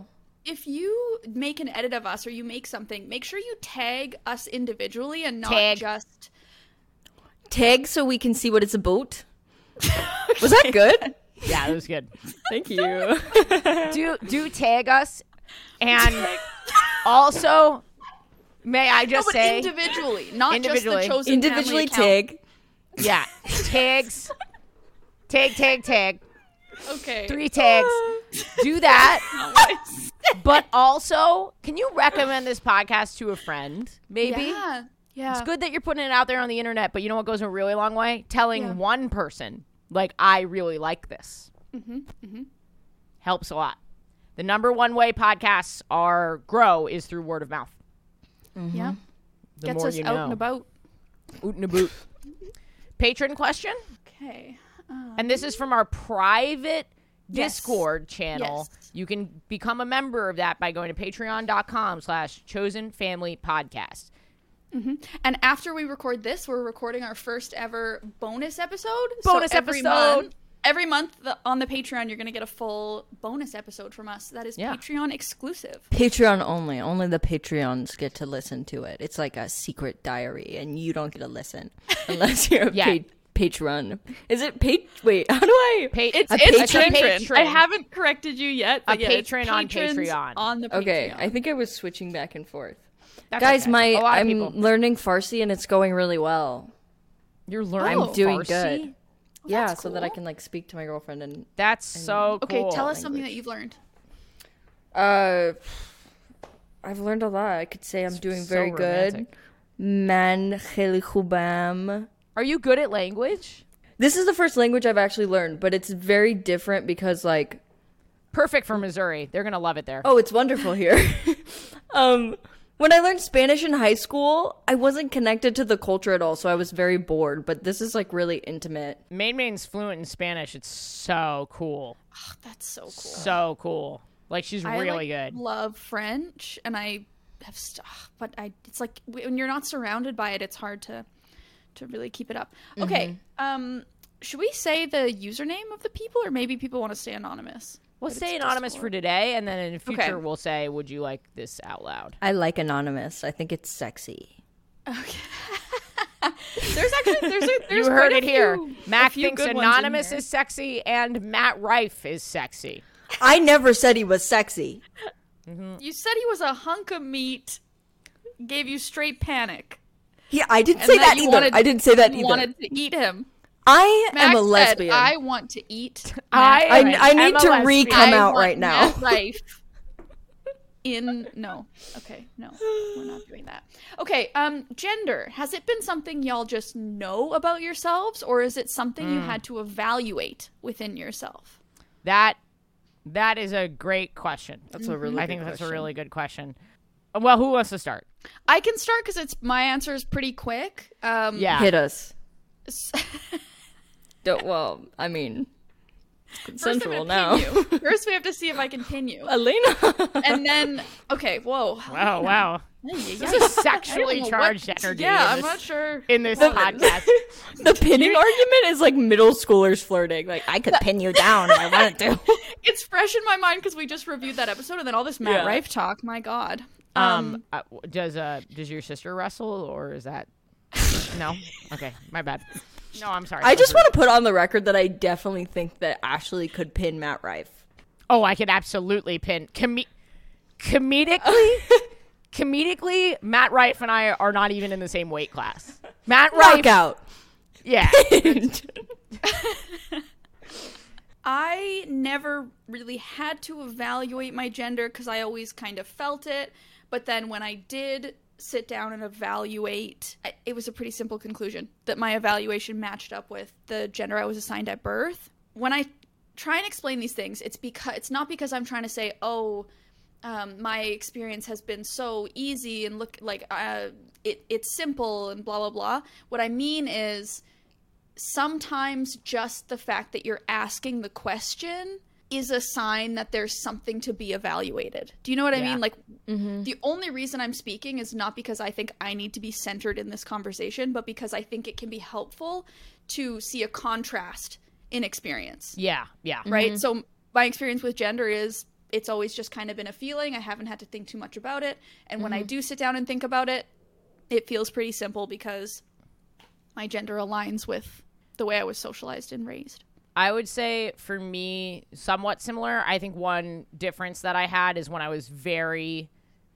if you make an edit of us or you make something, make sure you tag us individually and not Tag. just Tag so we can see what it's about. Was that good? Yeah, that was good. Thank you. do do tag us, and also, may I no, just but say individually, not Individually. just the chosen Individually family account. tag. yeah, tags, tag, tag, tag, Okay. three tags. Do that. But also, can you recommend this podcast to a friend? Maybe. Yeah. Yeah. It's good that you're putting it out there on the internet, but you know what goes a really long way? Telling Yeah. one person, like, I really like this. Mm-hmm. Mm-hmm. Helps a lot. The number one way podcasts are grow is through word of mouth. Yeah. The Gets more us you out know. and about. Oot and a boot. Patron question. Okay. Um, And this is from our private Yes. Discord channel. Yes. You can become a member of that by going to patreon.com slash chosen family podcast. And after we record this, we're recording our first ever bonus episode. Bonus so every episode. Month, every month the, on the Patreon, you're going to get a full bonus episode from us. That is Yeah. Patreon exclusive. Patreon only. Only the Patreons get to listen to it. It's like a secret diary, and you don't get to listen unless you're a Yeah. pa- patron. Is it pat? Wait, how do I? Pa- It's, A it's patron? patron. I haven't corrected you yet. But A yeah, it's patron on patrons Patreon. On the Patreon. Okay, I think I was switching back and forth. That's Guys, okay. my A lot of I'm people. learning Farsi and it's going really well. You're learning I'm doing Farsi? good. yeah, that's so that I cool. can like speak to my girlfriend and That's so Okay, cool. tell us something that you've learned. uh I've learned a lot. I could say I'm doing so very good. romantic. Man kheli khubam. Are you good at language? This is the first language I've actually learned, but it's very different because like Perfect for Missouri. They're going to love it there. oh, it's wonderful here. um When I learned Spanish in high school, I wasn't connected to the culture at all, so I was very bored. But this is like really intimate. Main Main's fluent in Spanish. It's so cool. That's so cool. So cool. Like, she's I really like, good. love French, and I have, st- but I it's like when you're not surrounded by it, it's hard to to really keep it up. Okay, um, should we say the username of the people, or maybe people want to stay anonymous? We'll But stay it's anonymous Discord. for today, and then in the future Okay. we'll say, would you like this out loud? I like anonymous. I think it's sexy. There's actually there's a, there's You heard quite it a here. few- a Mac few thinks good ones in anonymous here. is sexy, and Matt Rife is sexy. I never said he was sexy. You said he was a hunk of meat, gave you straight panic. Yeah, I didn't and say that you either. wanted- I didn't say that you either. wanted to eat him. I Max am a said, lesbian. I want to eat. I, I, am I need a to lesbian. re come I out want right now. Matt Rife in no. Okay, no. We're not doing that. Okay, um gender. Has it been something y'all just know about yourselves, or is it something Hmm. you had to evaluate within yourself? That that is a great question. That's a really I good think that's a question. really good question. Well, who wants to start? I can start because it's my answer is pretty quick. Um Yeah. Hit us. s- Don't, well, I mean, it's First I'm consensual gonna now. pin you. First we have to see if I can pin you. Elena. And then okay, whoa. Oh, wow. This This is sexually charged energy Yeah, in I'm this, not sure. in this podcast. The pinning argument is like middle schoolers flirting. Like, I could pin you down if I wanted to. It's fresh in my mind because we just reviewed that episode and then all this Matt Yeah. Rife talk. My God. Um, uh, does uh does your sister wrestle, or is that no? Okay, my bad. No, I'm sorry. I just want to put on the record that I definitely think that Ashley could pin Matt Rife. Oh, I could absolutely pin com- comedically. Comedically, Matt Rife and I are not even in the same weight class. Matt Rife, Knockout. yeah. I never really had to evaluate my gender because I always kind of felt it. But then when I did sit down and evaluate, I- it was a pretty simple conclusion that my evaluation matched up with the gender I was assigned at birth. When I try and explain these things, it's because it's not because I'm trying to say, oh, um, my experience has been so easy and look like uh, it, it's simple and blah, blah, blah. What I mean is sometimes just the fact that you're asking the question is a sign that there's something to be evaluated. Do you know what I Yeah. mean? Like, the only reason I'm speaking is not because I think I need to be centered in this conversation, but because I think it can be helpful to see a contrast in experience. Yeah, yeah. Right? So my experience with gender is it's always just kind of been a feeling. I haven't had to think too much about it. And when I do sit down and think about it, it feels pretty simple because my gender aligns with the way I was socialized and raised. I would say for me, somewhat similar. I think one difference that I had is when I was very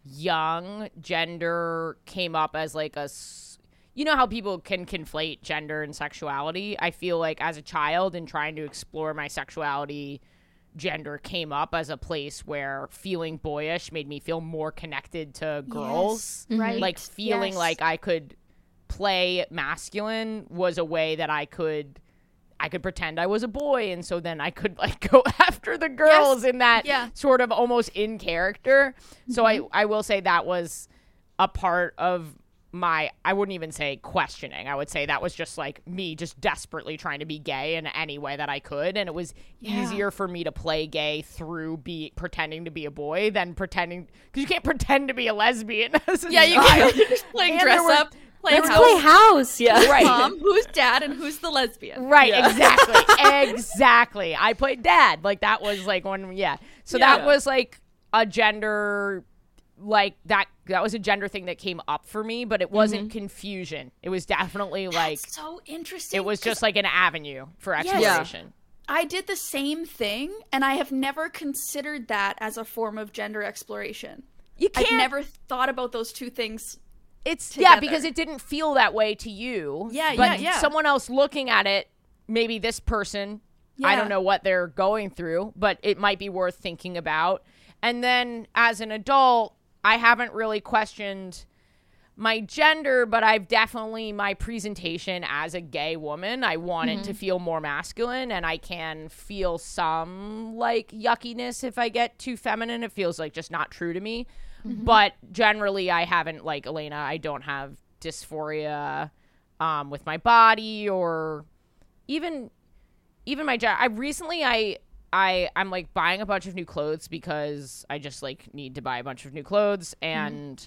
young, gender came up as like a, you know how people can conflate gender and sexuality? I feel like as a child and trying to explore my sexuality, gender came up as a place where feeling boyish made me feel more connected to girls. Yes, right. Like feeling Yes. like I could play masculine was a way that I could I could pretend I was a boy, and so then I could like go after the girls Yes. in that Yeah. sort of almost in character. So I I will say that was a part of my, I wouldn't even say questioning. I would say that was just like me just desperately trying to be gay in any way that I could. And it was Yeah. easier for me to play gay through be pretending to be a boy than pretending, because you can't pretend to be a lesbian as a Yeah, you child. can't just playing And dress there were- up, playing Let's house. play house. Yeah. Right. Mom, who's dad, and who's the lesbian? Right, Yeah. exactly. Exactly. I played dad. Like that was like one, yeah. So Yeah. that was like a gender, like that, that was a gender thing that came up for me, but it wasn't confusion. It was definitely like, That's so interesting. it was 'cause just like an avenue for Yes. exploration. I did the same thing, and I have never considered that as a form of gender exploration. You I've can't, never thought about those two things. it's, yeah, together. because it didn't feel that way to you. Yeah, but yeah, yeah. someone else looking at it, maybe this person, I Yeah. don't know what they're going through, but it might be worth thinking about. And then as an adult, I haven't really questioned my gender, but I've definitely, my presentation as a gay woman, I want it to feel more masculine, and I can feel some like yuckiness if I get too feminine. It feels like just not true to me. But generally, I haven't, like Elena, I don't have dysphoria um, with my body or even even my gender. I recently I I I'm like buying a bunch of new clothes because I just like need to buy a bunch of new clothes, and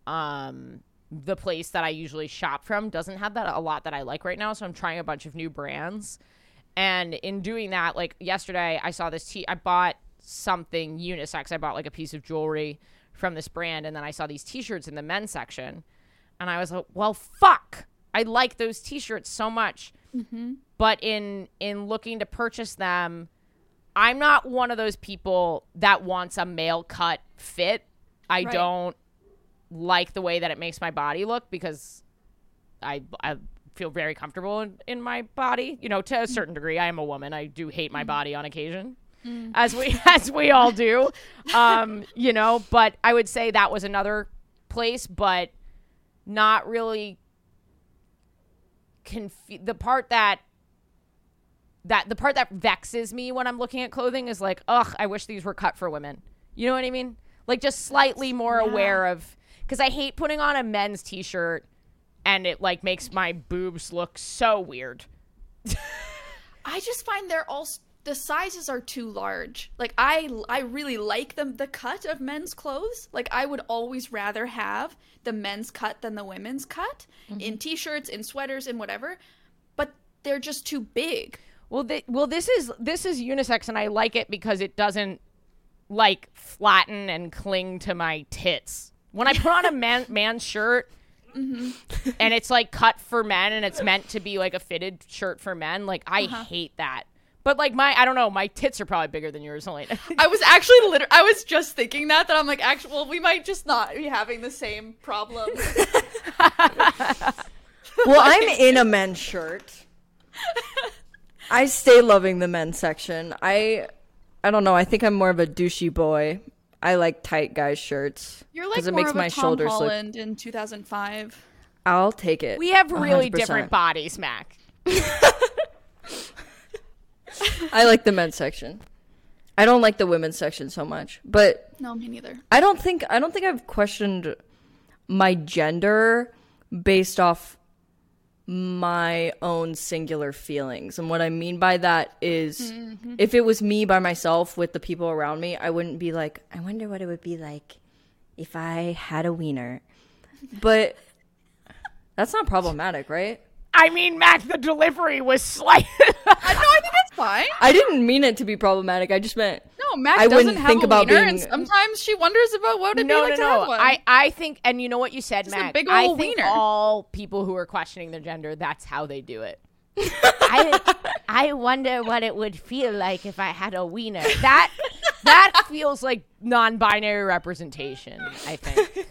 um the place that I usually shop from doesn't have that a lot that I like right now, so I'm trying a bunch of new brands. And in doing that, like yesterday I saw this t I bought something unisex. I bought like a piece of jewelry from this brand, and then I saw these t-shirts in the men's section, and I was like, well, fuck, I like those t-shirts so much. But in in looking to purchase them, I'm not one of those people that wants a male cut fit. I Right. don't like the way that it makes my body look, because I I feel very comfortable in, in my body. You know, to a certain degree, I am a woman. I do hate my body on occasion, as we as we all do. Um, you know, but I would say that was another place, but not really. Confu- the part that that the part that vexes me when I'm looking at clothing is like, ugh, I wish these were cut for women. You know what I mean? Like just slightly more yeah. aware of, because I hate putting on a men's t-shirt and it like makes my boobs look so weird. I just find they're all the sizes are too large. Like I I really like them the cut of men's clothes. Like I would always rather have the men's cut than the women's cut in t-shirts, in sweaters, in whatever. But they're just too big. Well, th- well, this is this is unisex, and I like it because it doesn't like flatten and cling to my tits. When I put on a man man's shirt, and it's like cut for men, and it's meant to be like a fitted shirt for men, like I hate that. But like my, I don't know, my tits are probably bigger than yours, Elena. I was actually liter- I was just thinking that that I'm like, actually, well, we might just not be having the same problem. Well, I'm in a men's shirt. I stay loving the men's section. I I don't know. I think I'm more of a douchey boy. I like tight guys' shirts. You're like it more makes of a my Tom shoulders Holland in two thousand five. look. I'll take it. We have really one hundred percent. different bodies, Mac. I like the men's section. I don't like the women's section so much, but No, me neither. I don't think I don't think I've questioned my gender based off my own singular feelings. And what I mean by that is Mm-hmm. if it was me by myself with the people around me, I wouldn't be like, I wonder what it would be like if I had a wiener. But that's not problematic, right? I mean, Mac, the delivery was slight. I, no, I think that's fine. I didn't mean it to be problematic. I just meant No, No, Mac I doesn't wouldn't have think a about wiener, being. and sometimes she wonders about what it'd no, be like no, to no. have one. I, I think, and you know what you said, Just a Mac. big I ol' think wiener. all people who are questioning their gender, that's how they do it. I, I wonder what it would feel like if I had a wiener. That that feels like non-binary representation, I think.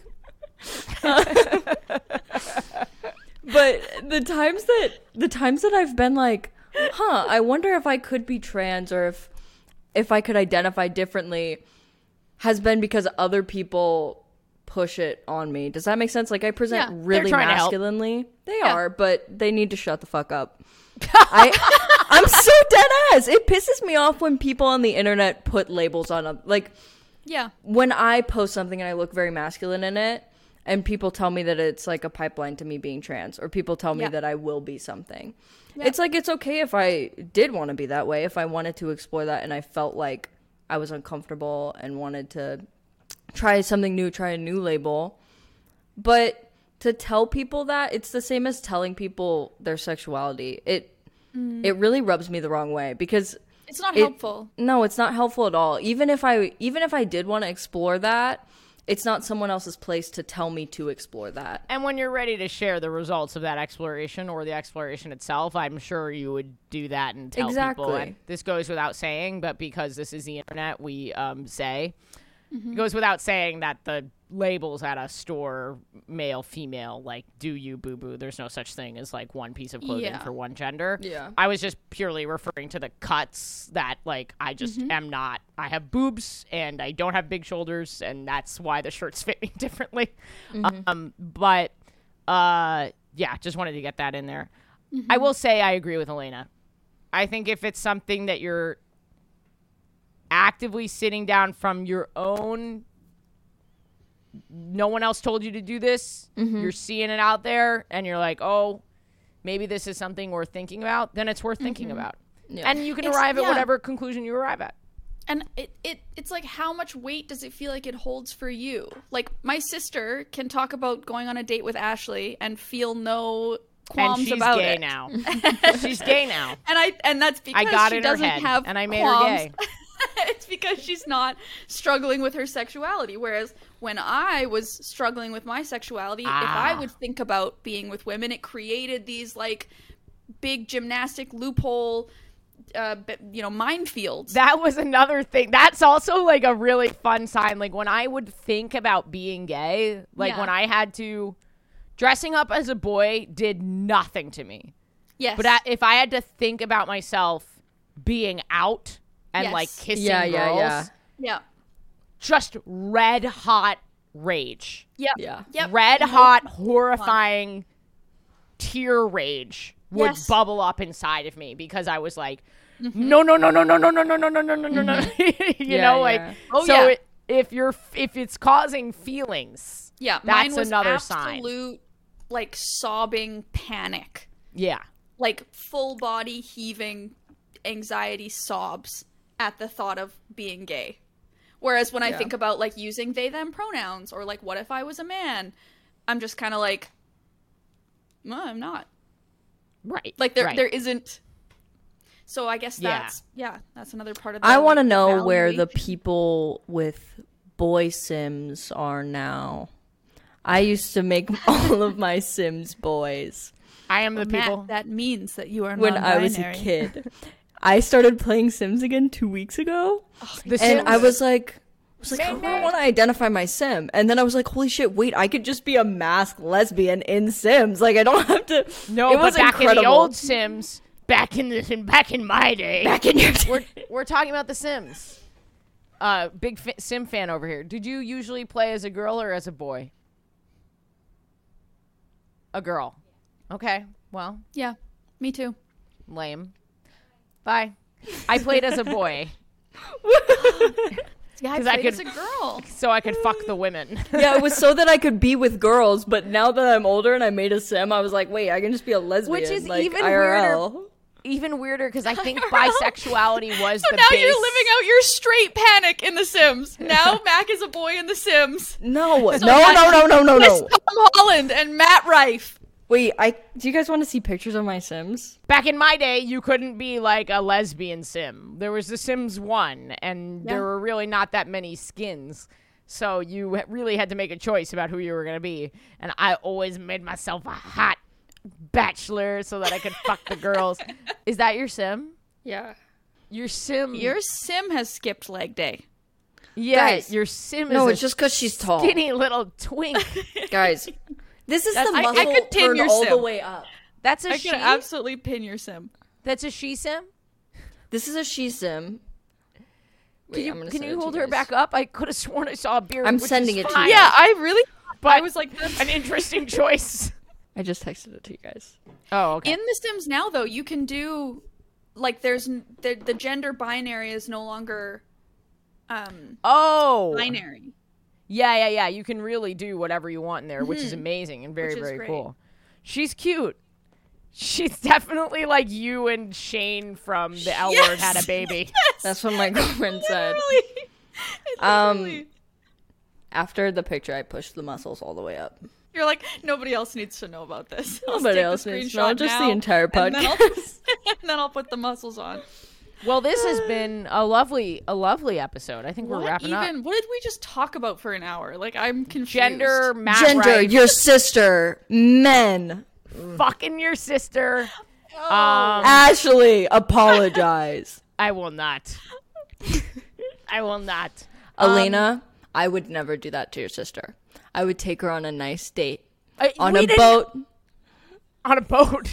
But the times that the times that I've been like, huh, I wonder if I could be trans or if if I could identify differently has been because other people push it on me. Does that make sense? Like I present Yeah, really trying to help. masculinely. They Yeah. are, but they need to shut the fuck up. I I'm so dead ass. It pisses me off when people on the internet put labels on them. Like yeah. when I post something and I look very masculine in it, and people tell me that it's like a pipeline to me being trans, or people tell me Yeah. that I will be something. Yeah. It's like, it's okay if I did want to be that way, if I wanted to explore that and I felt like I was uncomfortable and wanted to try something new, try a new label. But to tell people that, it's the same as telling people their sexuality. It Mm. it really rubs me the wrong way because It's not it- helpful. No, it's not helpful at all. Even if I even if I did want to explore that, it's not someone else's place to tell me to explore that. And when you're ready to share the results of that exploration or the exploration itself, I'm sure you would do that and tell people. Exactly. And this goes without saying, but because this is the internet, we um, say. Mm-hmm. It goes without saying that the labels at a store, male, female, like, do you, boo-boo, there's no such thing as, like, one piece of clothing Yeah. for one gender. Yeah. I was just purely referring to the cuts that, like, I just Mm-hmm. am not. I have boobs, and I don't have big shoulders, and that's why the shirts fit me differently. Mm-hmm. Um, but, uh, yeah, just wanted to get that in there. Mm-hmm. I will say I agree with Elena. I think if it's something that you're actively sitting down from your own, no one else told you to do this, you're seeing it out there and you're like, oh, maybe this is something worth thinking about, then it's worth thinking about. Yeah. And you can It's- arrive at yeah. whatever conclusion you arrive at. And it, it it's like, how much weight does it feel like it holds for you? Like, my sister can talk about going on a date with Ashley and feel no qualms And she's about gay it. now. She's gay now. And I and that's because I got she in her doesn't head, have and I made qualms. her gay. It's because she's not struggling with her sexuality. Whereas when I was struggling with my sexuality, if I Ah. would think about being with women, it created these like big gymnastic loophole, uh, b- you know, minefields. That was another thing. That's also like a really fun sign. Like when I would think about being gay, like Yeah. when I had to, dressing up as a boy did nothing to me. Yes, But I, if I had to think about myself being out and Yes. like kissing Yeah, girls, yeah, yeah. yeah, just red hot rage. yep, Yeah. yep. Red No hot, fun. horrifying tear rage would Yes. bubble up inside of me because I was like, no, no, no, no, no, no, no, no, no, no, no, no, no, no. You Yeah, know, yeah. like, Oh, so yeah. it, if you're, if it's causing feelings, Yeah, that's mine was another sign. absolute like sobbing panic, Yeah. like full body heaving anxiety sobs at the thought of being gay. Whereas when I Yeah. think about like using they them pronouns or like what if I was a man, I'm just kind of like, no, I'm not. Right. Like there right. there isn't. So I guess Yeah. that's yeah, that's another part of the I want to like, know where the evaluation. people with boy Sims are now. I used to make all of my Sims boys I am the Matt, people. that means that you are when I was a non-binary. kid. I started playing Sims again two weeks ago, The and I Sims- was like, I was like, I don't want to identify my Sim, and then I was like, holy shit, wait, I could just be a masked lesbian in Sims. Like, I don't have to. no, it but was back in the incredible. old Sims, back in the back in my day, back in your we're we're talking about the Sims. Uh, big fi- Sim fan over here. Did you usually play as a girl or as a boy? A girl. Okay. Well, Yeah, me too. lame. Bye. I played as a boy Yeah, I 'Cause I played as a could- girl. so I could fuck the women. Yeah, it was so that I could be with girls, but now that I'm older and I made a sim, I was like, wait, I can just be a lesbian. Which is like, even I R L. Even weirder because I think bisexuality was So the now base. you're living out your straight panic in The Sims. Now Mac is a boy in The Sims. No, So no, Matt- no, no, no, no, With no. Tom Holland and Matt Rife. Wait, I do you guys want to see pictures of my Sims? Back in my day, you couldn't be like a lesbian sim. There was The Sims one, and Yeah. there were really not that many skins. So you ha- really had to make a choice about who you were going to be. And I always made myself a hot bachelor so that I could fuck the girls. Is that your sim? Yeah. Your sim. Your sim has skipped leg day. yeah, Guys, your sim is No, a it's just because she's tall. skinny little twink. Guys, this is That's- the I- I muscle could pin turned your all the sim. way up. That's a I she? could absolutely pin your sim. That's a she sim? This is a she sim. Wait, Can you, I'm gonna can send you it to hold her guys. back up? I could have sworn I saw a beard. I'm which sending is it to fine. you. Yeah, I really. But I was like, that's an interesting choice. I just texted it to you guys. Oh, okay. in The Sims now, though, you can do like there's n- the the gender binary is no longer um oh, binary. yeah, yeah, yeah. You can really do whatever you want in there, which is Mhm. amazing and very, Which is very great. cool. She's cute. She's definitely like you and Shane from The L Word had a baby. That's what my girlfriend said. Literally. Um, Literally. After the picture, I pushed the muscles all the way up. You're like, nobody else needs to know about this. I'll Nobody take the else needs to know, screenshot just the now, entire and then I'll- podcast. and then I'll put the muscles on. Well, this has been a lovely, a lovely episode. I think we're What wrapping even? up. What did we just talk about for an hour? Like, I'm confused. Gender, Matt Gender, rights, your sister, men. fucking your sister. Oh. Um, Ashley, apologize. I will not. I will not. Elena, I would never do that to your sister. I would take her on a nice date. Uh, On we a didn't- boat. On a boat.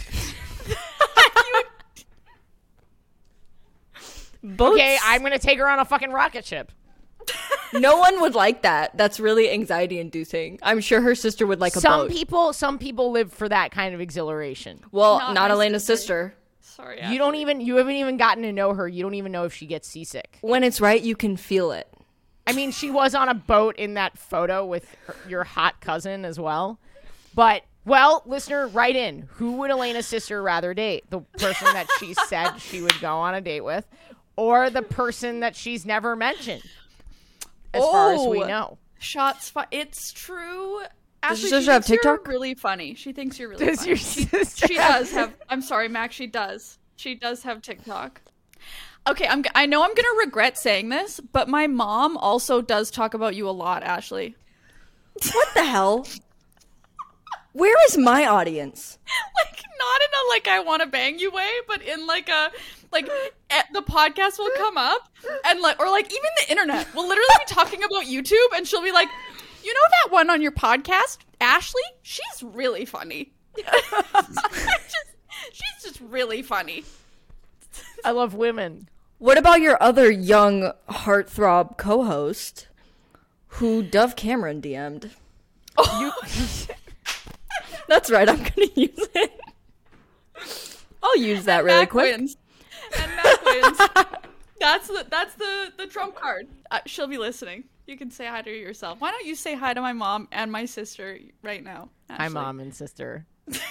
Boats. Okay, I'm gonna take her on a fucking rocket ship. No one would like that. That's really anxiety inducing. I'm sure her sister would like a some boat. people, some people live for that kind of exhilaration. well, Not not, my Elena's sister. sister. Sorry. You don't even, you haven't even gotten to know her. You don't even know if she gets seasick. When it's right, you can feel it. I mean, she was on a boat in that photo with her, your hot cousin as well. But, well, listener, write in. Who would Elena's sister rather date? The person that she said she would go on a date with, or the person that she's never mentioned? As far as we Oh. know. Shots fi- It's true. Does Ashley, your she sister have thinks you're TikTok? really funny. She thinks you're really Does funny. your she, sister she have- does have. I'm sorry, Max. She does. She does have TikTok. Okay, I'm. g- I know I'm gonna regret saying this, but my mom also does talk about you a lot, Ashley. What the hell? Where is my audience? Like not in a like I want to bang you way, but in like a like eh, the podcast will come up and like or like even the internet will literally be talking about YouTube, and she'll be like, you know that one on your podcast, Ashley? She's really funny. just, she's just really funny. I love women. What about your other young heartthrob co-host who Dove Cameron D M'd? Oh, That's right, I'm gonna use it. I'll use that really Mac quick. wins. And Mac wins. That's the that's the the trump card. Uh, she'll be listening. You can say hi to her yourself. Why don't you say hi to my mom and my sister right now? Hi, Ashley? mom and sister.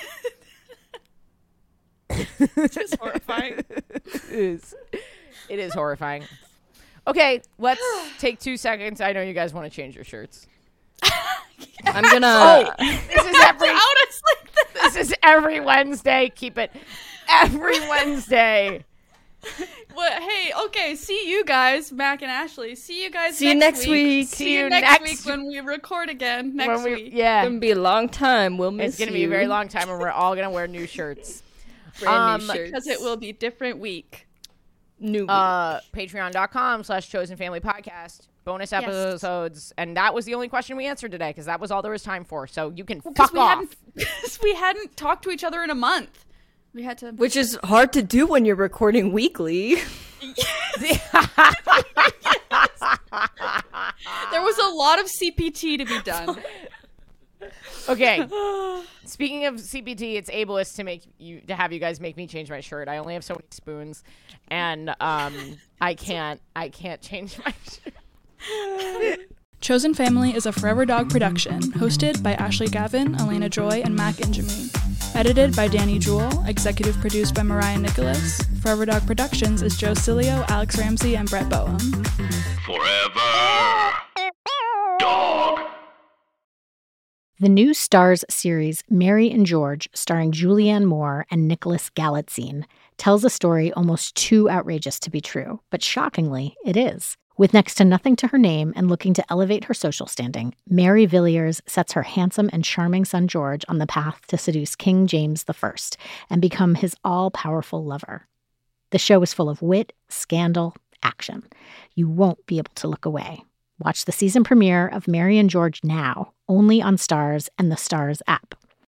It's just horrifying. It is. It is horrifying. Okay, let's take two seconds. I know you guys want to change your shirts. I'm gonna. This is every Out us like that. this is every Wednesday. Keep it every Wednesday. Well, hey, okay. See you guys, Mac and Ashley. See you guys. See you next week. See you next, week when we record again next When we- week. Yeah, It's gonna be a long time. We'll miss it's gonna you. be a very long time, and we're all gonna wear new shirts. Brand new um, shirts. Because it will be different week. new. Uh, Patreon.com slash Chosen Family Podcast. Bonus episodes, and that was the only question we answered today because that was all there was time for. So you can Because fuck we off. hadn't, because we hadn't talked to each other in a month. We had to. Which is hard to do when you're recording weekly. There was a lot of C P T to be done. Okay. Speaking of C P T, it's ableist to make you to have you guys make me change my shirt. I only have so many spoons, and um, I can't I can't change my shirt. Chosen Family is a Forever Dog production, hosted by Ashley Gavin, Elena Joy, and Mac Injami. Edited by Danny Jewell, executive produced by Mariah Nicholas. Forever Dog Productions is Joe Cilio, Alex Ramsey, and Brett Boehm. Forever Dog. The new Starz series Mary and George, starring Julianne Moore and Nicholas Galitzine, tells a story almost too outrageous to be true, but shockingly, it is. With next to nothing to her name and looking to elevate her social standing, Mary Villiers sets her handsome and charming son George on the path to seduce King James the First and become his all-powerful lover. The show is full of wit, scandal, action. You won't be able to look away. Watch the season premiere of Mary and George now, only on Starz and the Starz app.